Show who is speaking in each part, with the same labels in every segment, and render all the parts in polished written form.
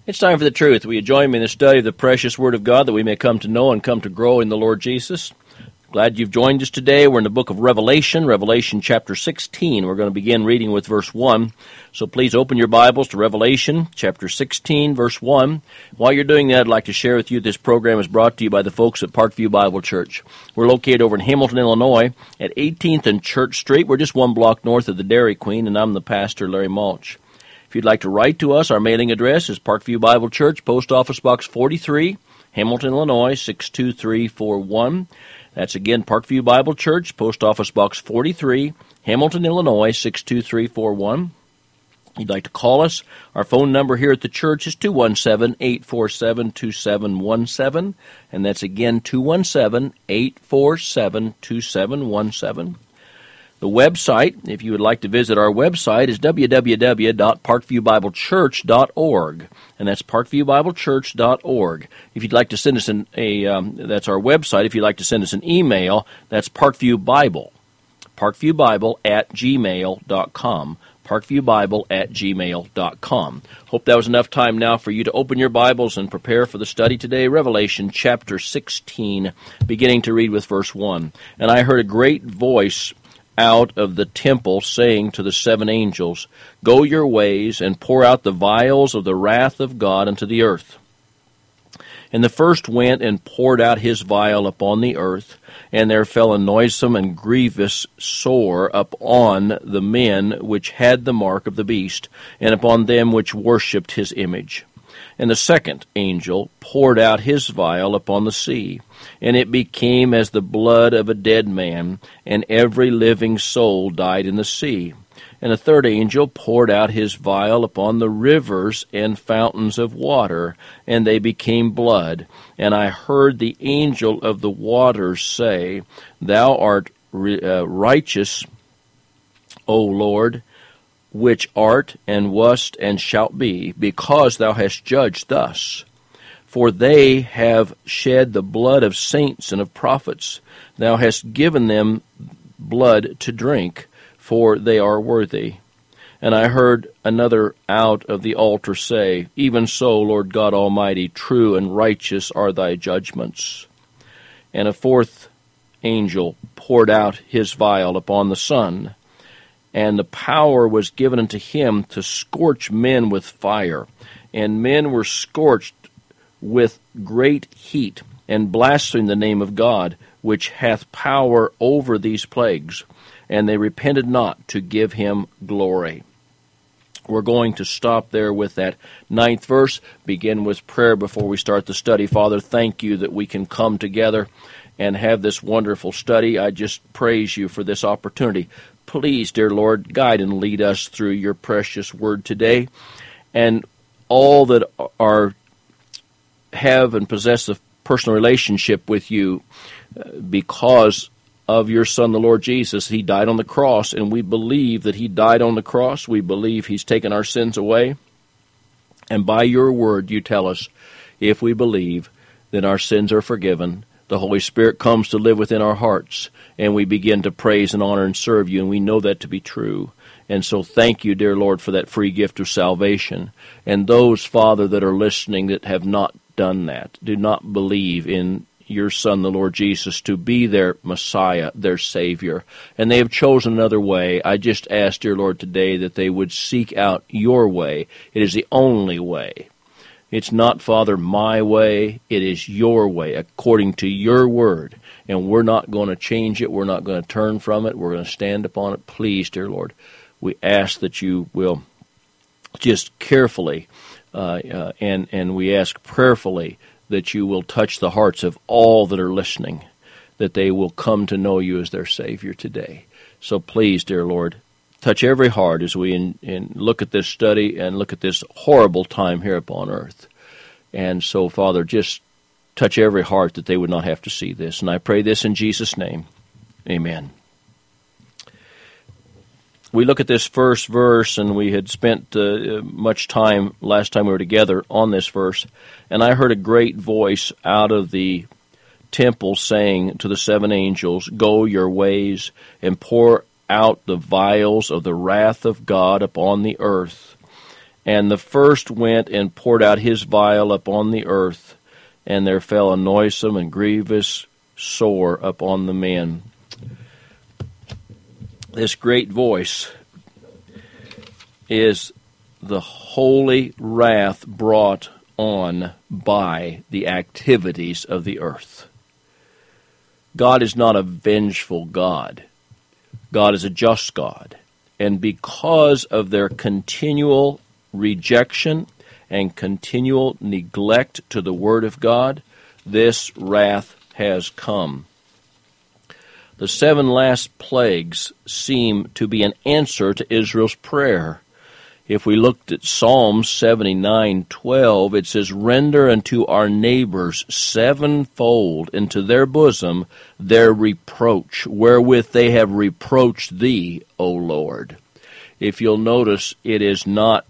Speaker 1: It's time for the truth. Will you join me in the study of the precious Word of God that we may come to know and come to grow in the Lord Jesus? Glad you've joined us today. We're in the book of Revelation, Revelation chapter 16. We're going to begin reading with verse 1. So please open your Bibles to Revelation chapter 16, verse 1. While you're doing that, I'd like to share with you this program is brought to you by the folks at Parkview Bible Church. We're located over in Hamilton, Illinois at 18th and Church Street. We're just one block north of the Dairy Queen, and I'm the pastor, Larry Mulch. If you'd like to write to us, our mailing address is Parkview Bible Church, Post Office Box 43, Hamilton, Illinois, 62341. That's again Parkview Bible Church, Post Office Box 43, Hamilton, Illinois, 62341. If you'd like to call us, our phone number here at the church is 217-847-2717, and that's again 217-847-2717. The website, if you would like to visit our website, is www.parkviewbiblechurch.org, and that's parkviewbiblechurch.org. If you'd like to send us that's our website. If you'd like to send us an email, that's parkviewbible, parkviewbible@gmail.com, parkviewbible@gmail.com. Hope that was enough time now for you to open your Bibles and prepare for the study today. Revelation chapter 16, beginning to read with verse 1. And I heard a great voice out of the temple, saying to the seven angels, Go your ways, and pour out the vials of the wrath of God unto the earth. And the first went and poured out his vial upon the earth, and there fell a noisome and grievous sore upon the men which had the mark of the beast, and upon them which worshipped his image. And the second angel poured out his vial upon the sea, and it became as the blood of a dead man, and every living soul died in the sea. And the third angel poured out his vial upon the rivers and fountains of water, and they became blood. And I heard the angel of the waters say, Thou art righteous, O Lord, which art and wast and shalt be, because thou hast judged thus. For they have shed the blood of saints and of prophets. Thou hast given them blood to drink, for they are worthy. And I heard another out of the altar say, Even so, Lord God Almighty, true and righteous are thy judgments. And a fourth angel poured out his vial upon the sun, and the power was given unto him to scorch men with fire. And men were scorched with great heat, and blasphemed the name of God, which hath power over these plagues. And they repented not to give him glory. We're going to stop there with that 9th verse, begin with prayer before we start the study. Father, thank you that we can come together and have this wonderful study. I just praise you for this opportunity. Please, dear Lord, guide and lead us through your precious word today. And all that have and possess a personal relationship with you because of your Son, the Lord Jesus. He died on the cross, and we believe that he died on the cross. We believe he's taken our sins away. And by your word, you tell us, if we believe, then our sins are forgiven. The Holy Spirit comes to live within our hearts, and we begin to praise and honor and serve you, and we know that to be true. And so thank you, dear Lord, for that free gift of salvation. And those, Father, that are listening that have not done that, do not believe in your Son, the Lord Jesus, to be their Messiah, their Savior, and they have chosen another way. I just ask, dear Lord, today that they would seek out your way. It is the only way. It's not, Father, my way. It is your way, according to your word. And we're not going to change it. We're not going to turn from it. We're going to stand upon it. Please, dear Lord, we ask that you will just carefully and we ask prayerfully that you will touch the hearts of all that are listening, that they will come to know you as their Savior today. So please, dear Lord, touch every heart as we look at this study and look at this horrible time here upon earth. And so, Father, just touch every heart that they would not have to see this. And I pray this in Jesus' name. Amen. We look at this first verse, and we had spent much time last time we were together on this verse, and I heard a great voice out of the temple saying to the seven angels, Go your ways, and pour out the vials of the wrath of God upon the earth. And the first went and poured out his vial upon the earth, and there fell a noisome and grievous sore upon the men. This great voice is the holy wrath brought on by the activities of the earth. God is not a vengeful God. God is a just God. And because of their continual rejection and continual neglect to the Word of God, this wrath has come. The 7 last plagues seem to be an answer to Israel's prayer. If we looked at Psalm 79:12, it says, "Render unto our neighbors sevenfold into their bosom their reproach, wherewith they have reproached thee, O Lord." If you'll notice, it is not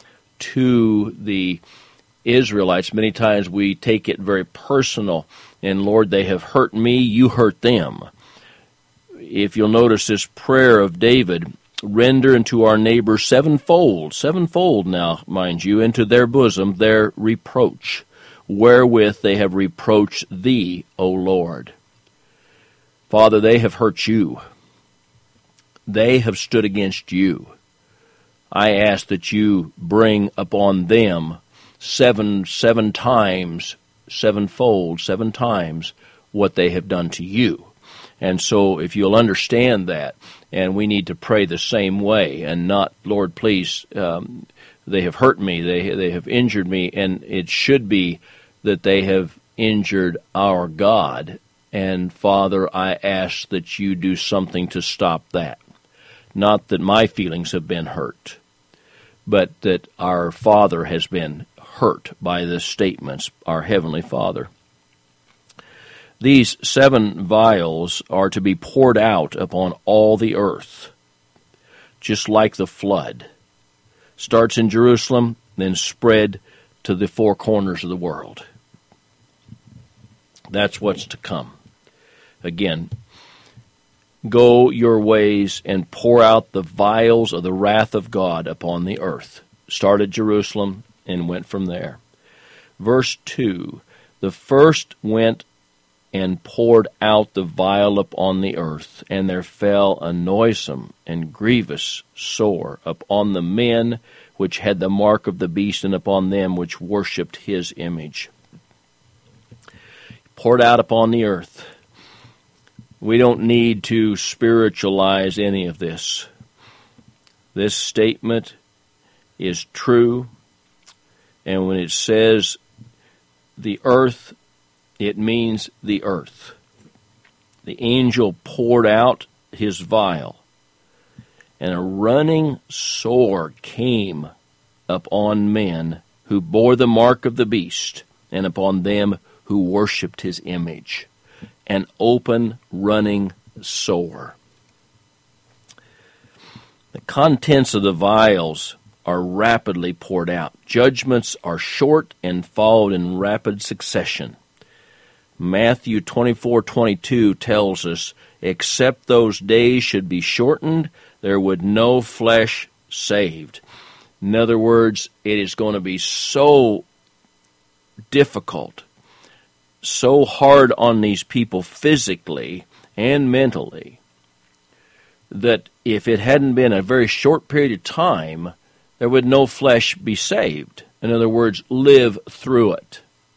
Speaker 1: to the Israelites. Many times we take it very personal, and Lord, they have hurt me, you hurt them. If you'll notice this prayer of David, render unto our neighbors sevenfold now, mind you, into their bosom their reproach, wherewith they have reproached thee, O Lord. Father, they have hurt you. They have stood against you. I ask that you bring upon them seven times, sevenfold, 7 times what they have done to you. And so if you'll understand that, and we need to pray the same way, and not, Lord, please, they have hurt me, they have injured me, and it should be that they have injured our God. And Father, I ask that you do something to stop that. Not that my feelings have been hurt, but that our Father has been hurt by the statements, our Heavenly Father. These 7 vials are to be poured out upon all the earth, just like the flood. Starts in Jerusalem, then spread to the 4 corners of the world. That's what's to come. Again, go your ways and pour out the vials of the wrath of God upon the earth. Start at Jerusalem and went from there. Verse 2, the first went and poured out the vial upon the earth, and there fell a noisome and grievous sore upon the men which had the mark of the beast, and upon them which worshipped his image. Poured out upon the earth. We don't need to spiritualize any of this. This statement is true, and when it says the earth, it means the earth. The angel poured out his vial, and a running sore came upon men who bore the mark of the beast, and upon them who worshipped his image. An open, running sore. The contents of the vials are rapidly poured out. Judgments are short and followed in rapid succession. Matthew 24:22 tells us, except those days should be shortened, there would no flesh saved. In other words, it is going to be so difficult, so hard on these people physically and mentally, that if it hadn't been a very short period of time, there would no flesh be saved. In other words, live through it.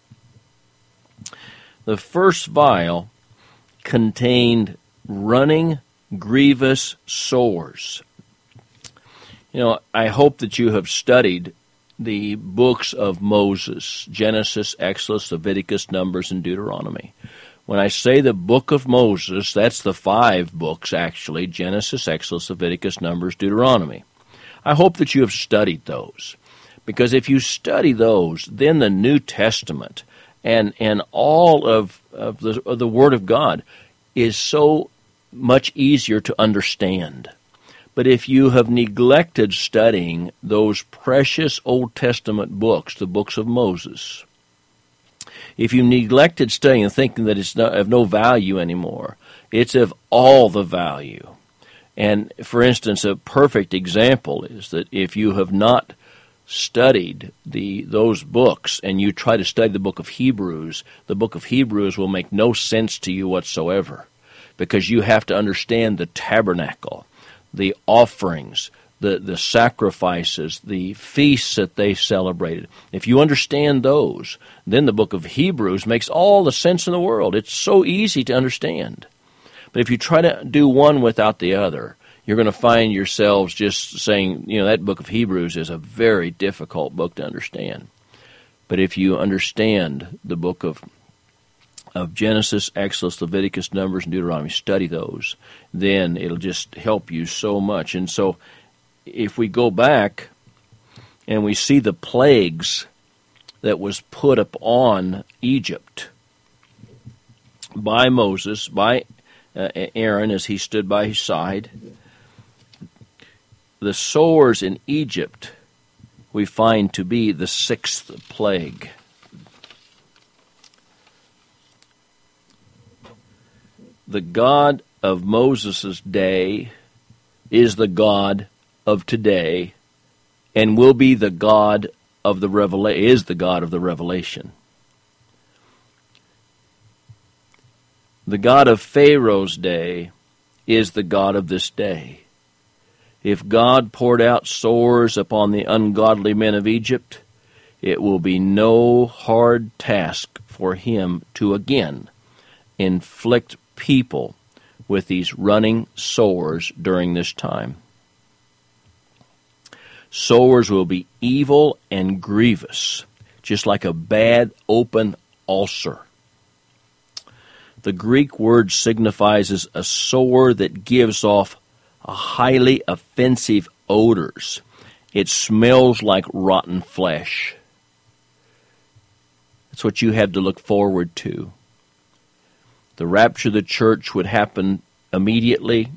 Speaker 1: The first vial contained running, grievous sores. You know, I hope that you have studied the books of Moses, Genesis, Exodus, Leviticus, Numbers, and Deuteronomy. When I say the book of Moses, that's the 5 books, actually, Genesis, Exodus, Leviticus, Numbers, Deuteronomy. I hope that you have studied those, because if you study those, then the New Testament and all of the Word of God is so much easier to understand. But if you have neglected studying those precious Old Testament books, the books of Moses, if you neglected studying and thinking that it's of no value anymore, it's of all the value. And, for instance, a perfect example is that if you have not studied those books and you try to study the book of Hebrews will make no sense to you whatsoever, because you have to understand the tabernacle, the offerings, the sacrifices, the feasts that they celebrated. If you understand those, then the book of Hebrews makes all the sense in the world. It's so easy to understand. But if you try to do one without the other, you're going to find yourselves just saying, that book of Hebrews is a very difficult book to understand. But if you understand the book of Genesis, Exodus, Leviticus, Numbers, and Deuteronomy, study those, then it'll just help you so much. And so if we go back and we see the plagues that was put upon Egypt by Moses, by Aaron as he stood by his side, the sores in Egypt we find to be the sixth plague. The God of Moses' day is the God of today, and will be the God of the Revelation. The God of Pharaoh's day is the God of this day. If God poured out sores upon the ungodly men of Egypt, it will be no hard task for him to again inflict people with these running sores during this time. Sores will be evil and grievous, just like a bad open ulcer. The Greek word signifies a sore that gives off a highly offensive odors. It smells like rotten flesh. That's what you have to look forward to. The rapture of the church would happen immediately,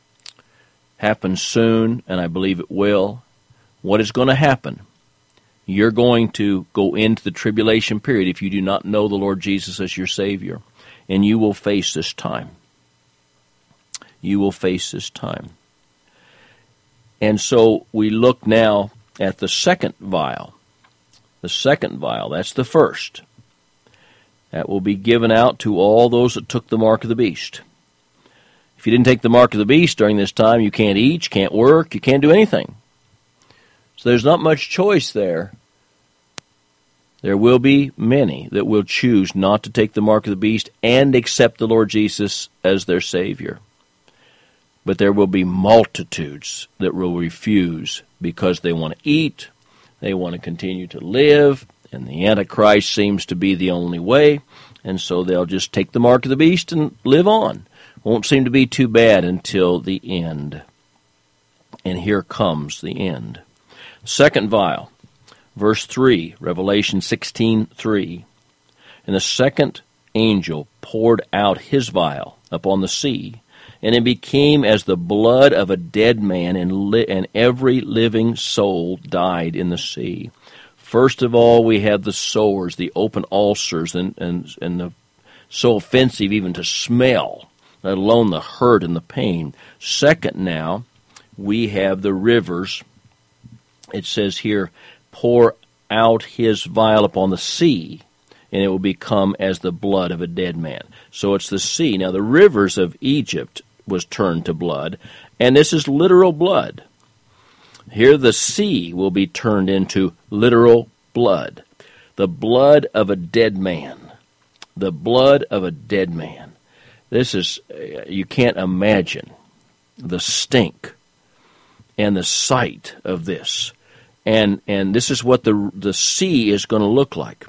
Speaker 1: happen soon, and I believe it will. What is going to happen? You're going to go into the tribulation period if you do not know the Lord Jesus as your Savior, and you will face this time. You will face this time. And so we look now at the second vial. The second vial, that's the first. That will be given out to all those that took the mark of the beast. If you didn't take the mark of the beast during this time, you can't eat, you can't work, you can't do anything. So there's not much choice there. There will be many that will choose not to take the mark of the beast and accept the Lord Jesus as their Savior. But there will be multitudes that will refuse because they want to eat, they want to continue to live, and the Antichrist seems to be the only way, and so they'll just take the mark of the beast and live on. Won't seem to be too bad until the end. And here comes the end. Second vial, verse 3, Revelation 16:3. And the second angel poured out his vial upon the sea, and it became as the blood of a dead man, and every living soul died in the sea. First of all, we have the sores, the open ulcers, and the so offensive even to smell, let alone the hurt and the pain. Second now, we have the rivers. It says here, pour out his vial upon the sea, and it will become as the blood of a dead man. So it's the sea. Now the rivers of Egypt was turned to blood, and this is literal blood. Here the sea will be turned into literal blood. The blood of a dead man. The blood of a dead man. This is, you can't imagine the stink and the sight of this. And this is what the sea is going to look like.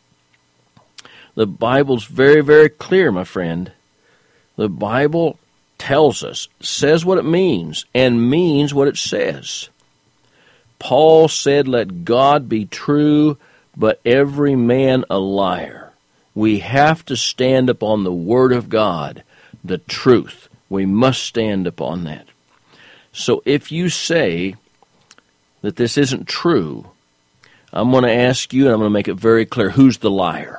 Speaker 1: The Bible's very, very clear, my friend. The Bible tells us, says what it means, and means what it says. Paul said, let God be true, but every man a liar. We have to stand upon the Word of God, the truth. We must stand upon that. So if you say that this isn't true, I'm going to ask you, and I'm going to make it very clear, who's the liar?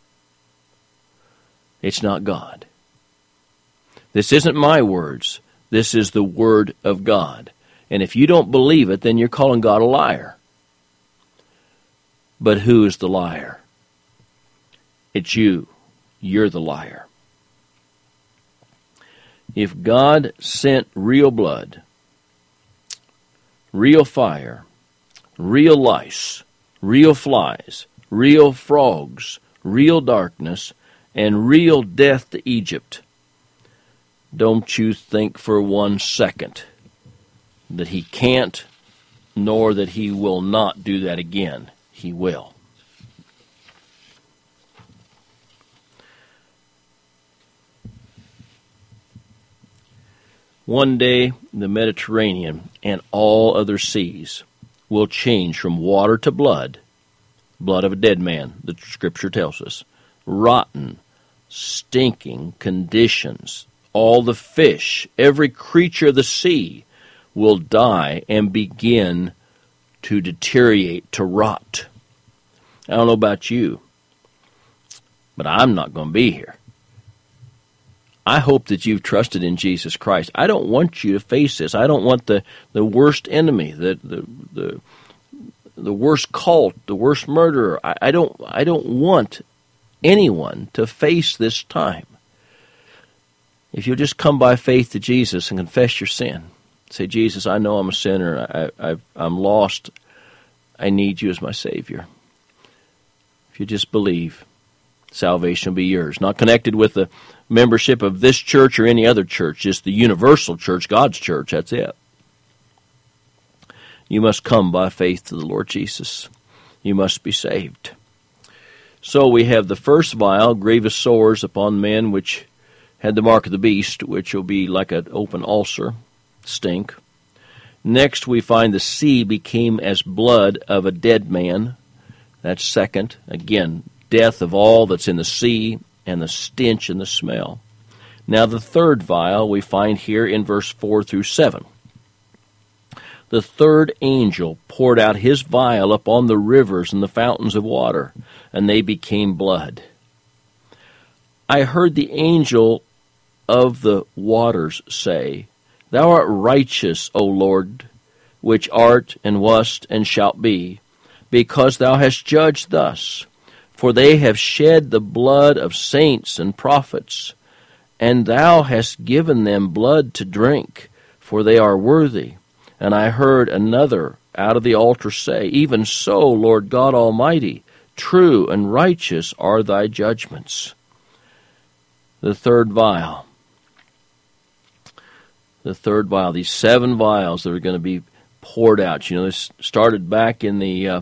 Speaker 1: It's not God. This isn't my words. This is the Word of God. And if you don't believe it, then you're calling God a liar. But who is the liar? It's you. You're the liar. If God sent real blood, real fire, real lice, real flies, real frogs, real darkness, and real death to Egypt, don't you think for 1 second that he can't, nor that he will not do that again. He will. One day, the Mediterranean and all other seas will change from water to blood, blood of a dead man, the Scripture tells us, rotten, stinking conditions. All the fish, every creature of the sea will die and begin to deteriorate, to rot. I don't know about you, but I'm not going to be here. I hope that you've trusted in Jesus Christ. I don't want you to face this. I don't want the worst enemy, the worst cult, the worst murderer. I don't want anyone to face this time. If you'll just come by faith to Jesus and confess your sin, say, Jesus, I know I'm a sinner. I'm lost. I need you as my Savior. If you just believe, salvation will be yours. Not connected with the membership of this church or any other church, just the universal church, God's church, that's it. You must come by faith to the Lord Jesus. You must be saved. So we have the first vial, grievous sores upon men which had the mark of the beast, which will be like an open ulcer, stink. Next we find the sea became as blood of a dead man. That's second. Again, death of all that's in the sea, and the stench and the smell. Now the third vial we find here in verse 4 through 7. The third angel poured out his vial upon the rivers and the fountains of water, and they became blood. I heard the angel of the waters say, Thou art righteous, O Lord, which art and wast and shalt be, because thou hast judged thus. For they have shed the blood of saints and prophets, and thou hast given them blood to drink, for they are worthy. And I heard another out of the altar say, Even so, Lord God Almighty, true and righteous are thy judgments. The third vial. The third vial. These 7 vials that are going to be poured out. You know, this started back in the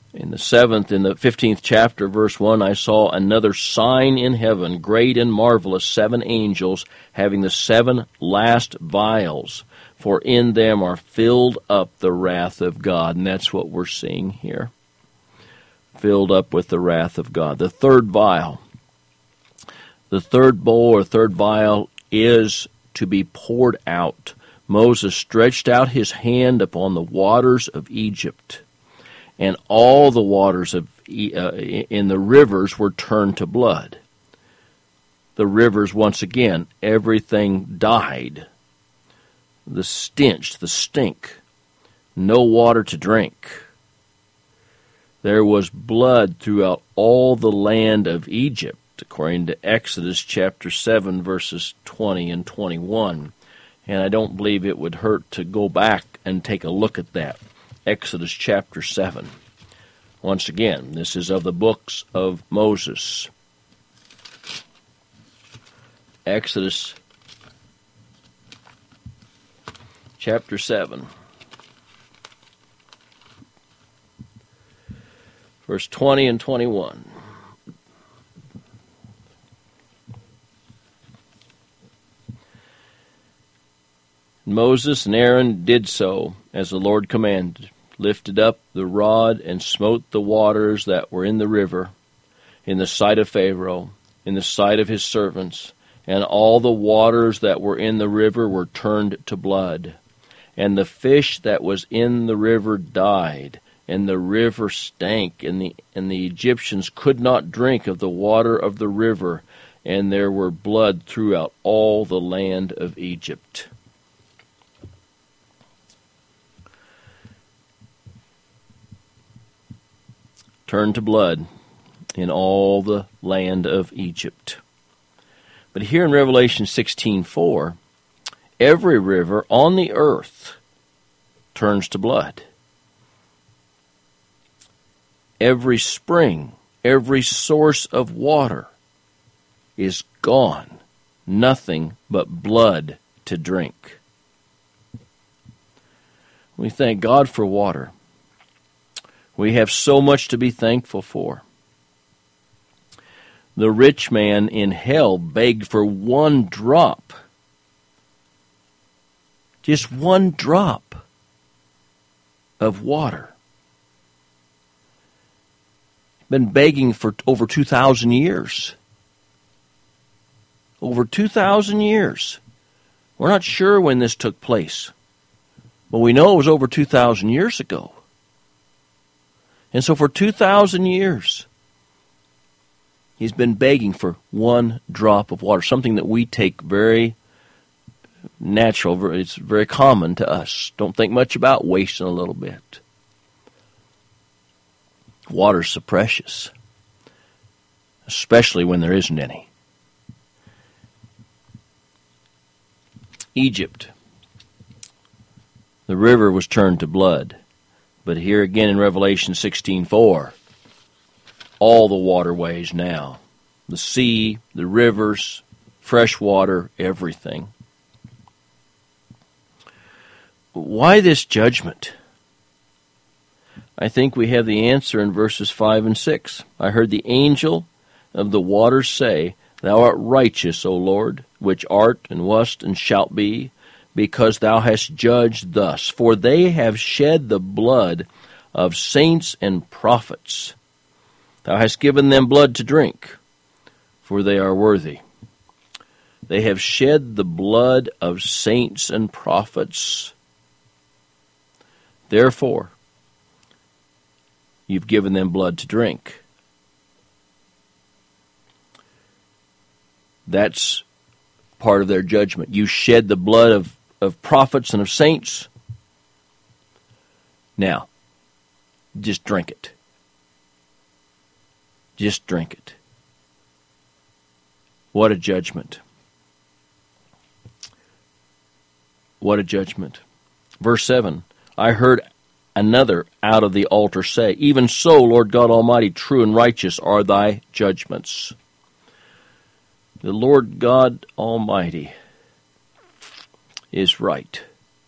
Speaker 1: 15th chapter, verse 1, I saw another sign in heaven, great and marvelous, 7 angels having the 7 last vials, for in them are filled up the wrath of God. And that's what we're seeing here. Filled up with the wrath of God. The third vial. The third bowl or third vial is to be poured out. Moses stretched out his hand upon the waters of Egypt, and all the waters in the rivers were turned to blood. The rivers, once again, everything died. The stench, the stink, no water to drink. There was blood throughout all the land of Egypt, according to Exodus chapter 7, verses 20 and 21. And I don't believe it would hurt to go back and take a look at that. Exodus chapter 7. Once again, this is of the books of Moses. Exodus chapter 7. Verse 20 and 21. Moses and Aaron did so as the Lord commanded, lifted up the rod and smote the waters that were in the river, in the sight of Pharaoh, in the sight of his servants, and all the waters that were in the river were turned to blood. And the fish that was in the river died, and the river stank, and the Egyptians could not drink of the water of the river, and there were blood throughout all the land of Egypt. turned to blood in all the land of Egypt. But here in Revelation 16:4, every river on the earth turns to blood. Every spring, every source of water is gone. Nothing but blood to drink. We thank God for water. We have so much to be thankful for. The rich man in hell begged for one drop. Just one drop of water. Been begging for over 2,000 years. Over 2,000 years. We're not sure when this took place, but we know it was over 2,000 years ago. And so for 2,000 years, he's been begging for one drop of water, something that we take very natural. It's very common to us. Don't think much about wasting a little bit. Water's so precious, especially when there isn't any. Egypt. The river was turned to blood. But here again in Revelation 16:4, all the waterways now, the sea, the rivers, fresh water, everything. Why this judgment? I think we have the answer in verses 5 and 6. I heard the angel of the waters say, Thou art righteous, O Lord, which art and wast and shalt be, because thou hast judged thus. For they have shed the blood of saints and prophets. Thou hast given them blood to drink, for they are worthy. They have shed the blood of saints and prophets. Therefore, you've given them blood to drink. That's part of their judgment. You shed the blood of prophets and of saints. Now, just drink it. Just drink it. What a judgment. What a judgment. Verse 7, I heard another out of the altar say, Even so, Lord God Almighty, true and righteous are thy judgments. The Lord God Almighty is right.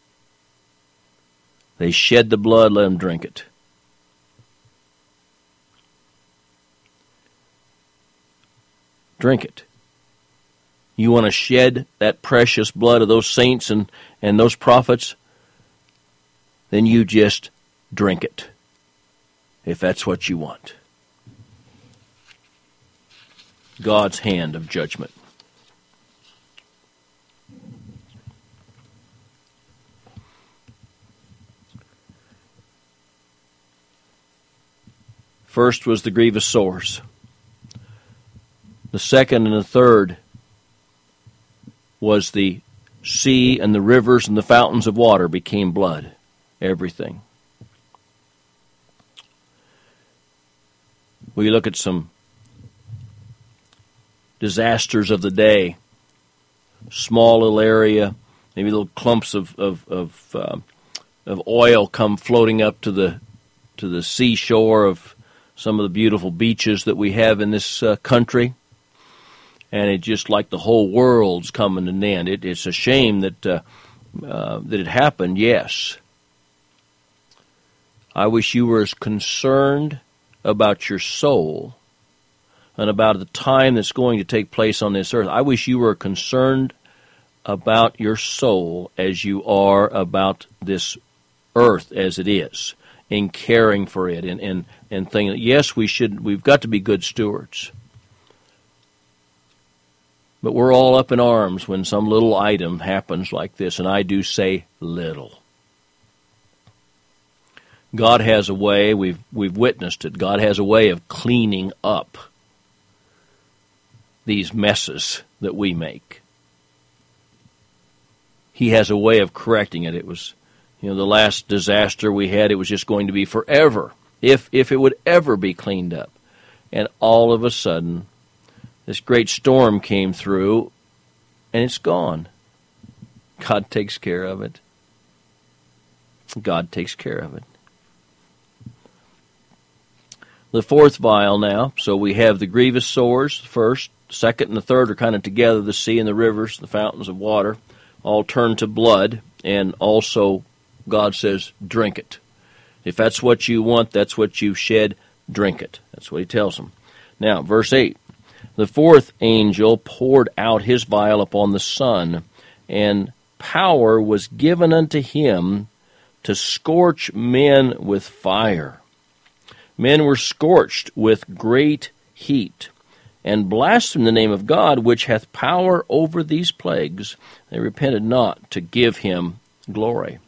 Speaker 1: They shed the blood, let them drink it. Drink it. You want to shed that precious blood of those saints and those prophets? Then you just drink it, if that's what you want. God's hand of judgment. First was the grievous sores. The second and the third was the sea and the rivers and the fountains of water became blood. Everything. We look at some disasters of the day. Small little area, maybe little clumps of oil come floating up to the seashore of some of the beautiful beaches that we have in this country, and it's just like the whole world's coming to an end. It's a shame that it happened. Yes, I wish you were as concerned about your soul and about the time that's going to take place on this earth. I wish you were concerned about your soul as you are about this earth as it is, in caring for it and thinking, yes, we've got to be good stewards. But we're all up in arms when some little item happens like this, and I do say little. God has a way, we've witnessed it, God has a way of cleaning up these messes that we make. He has a way of correcting it. It was, the last disaster we had, it was just going to be forever if it would ever be cleaned up. And all of a sudden, this great storm came through, and it's gone. God takes care of it. God takes care of it. The fourth vial now. So we have the grievous sores first. Second and the third are kind of together. The sea and the rivers, the fountains of water, all turn to blood. And also, God says, drink it. If that's what you want, that's what you shed, drink it. That's what he tells them. Now, verse 8. The fourth angel poured out his vial upon the sun, and power was given unto him to scorch men with fire. Men were scorched with great heat, and blasphemed the name of God, which hath power over these plagues. They repented not to give him glory.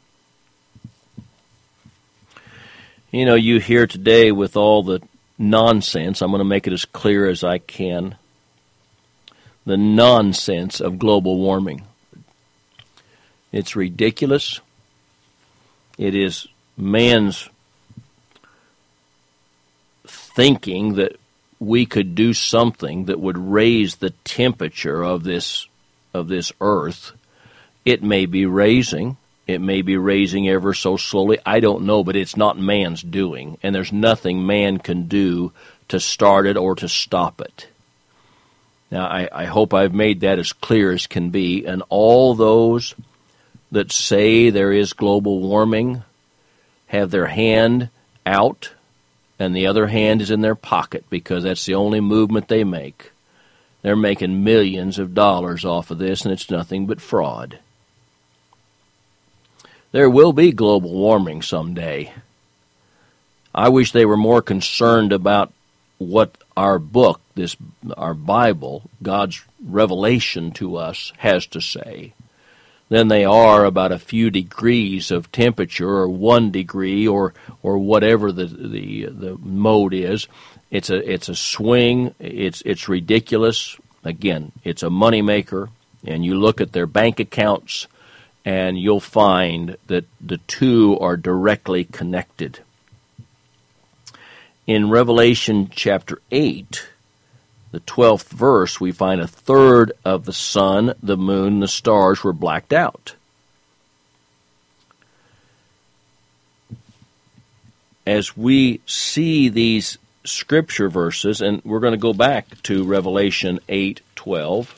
Speaker 1: You know, you hear today with all the nonsense, I'm going to make it as clear as I can, the nonsense of global warming. It's ridiculous. It is man's thinking that we could do something that would raise the temperature of this earth. It may be raising. It may be raising ever so slowly. I don't know, but it's not man's doing, and there's nothing man can do to start it or to stop it. Now, I hope I've made that as clear as can be, and all those that say there is global warming have their hand out, and the other hand is in their pocket, because that's the only movement they make. They're making millions of dollars off of this, and it's nothing but fraud. There will be global warming someday. I wish they were more concerned about what our book, our Bible, God's revelation to us, has to say, than they are about a few degrees of temperature, or 1 degree, or whatever the mode is. It's a swing. It's ridiculous. Again, it's a moneymaker, and you look at their bank accounts, and you'll find that the two are directly connected. In Revelation chapter 8, the 12th verse, we find a third of the sun, the moon, the stars were blacked out. As we see these scripture verses, and we're going to go back to Revelation 8:12.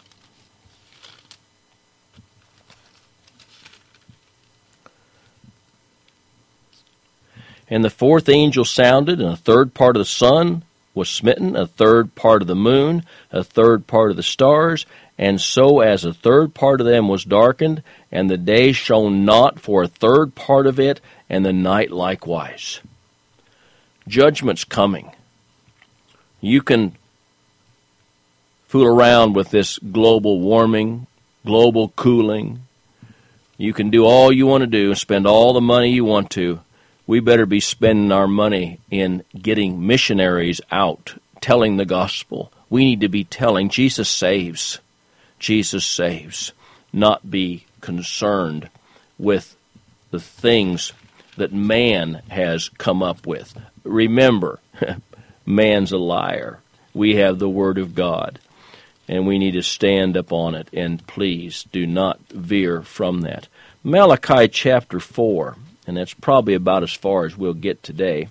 Speaker 1: And the fourth angel sounded, and a third part of the sun was smitten, a third part of the moon, a third part of the stars, and so as a third part of them was darkened, and the day shone not for a third part of it, and the night likewise. Judgment's coming. You can fool around with this global warming, global cooling. You can do all you want to do, spend all the money you want to. We better be spending our money in getting missionaries out, telling the gospel. We need to be telling Jesus saves. Jesus saves. Not be concerned with the things that man has come up with. Remember, man's a liar. We have the Word of God, and we need to stand upon it, and please do not veer from that. Malachi chapter 4. And that's probably about as far as we'll get today.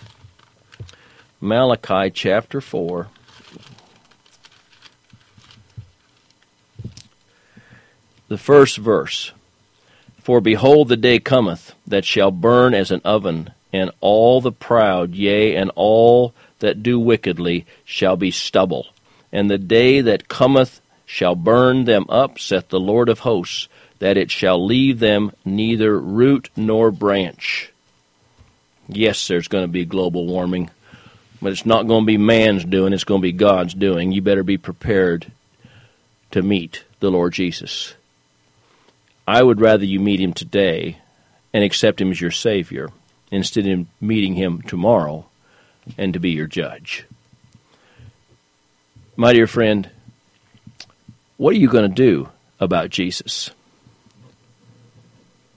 Speaker 1: Malachi chapter 4. The first verse. For behold, the day cometh, that shall burn as an oven, and all the proud, yea, and all that do wickedly, shall be stubble. And the day that cometh shall burn them up, saith the Lord of hosts, that it shall leave them neither root nor branch. Yes, there's going to be global warming, but it's not going to be man's doing, it's going to be God's doing. You better be prepared to meet the Lord Jesus. I would rather you meet him today and accept him as your Savior, instead of meeting him tomorrow and to be your judge. My dear friend, what are you going to do about Jesus?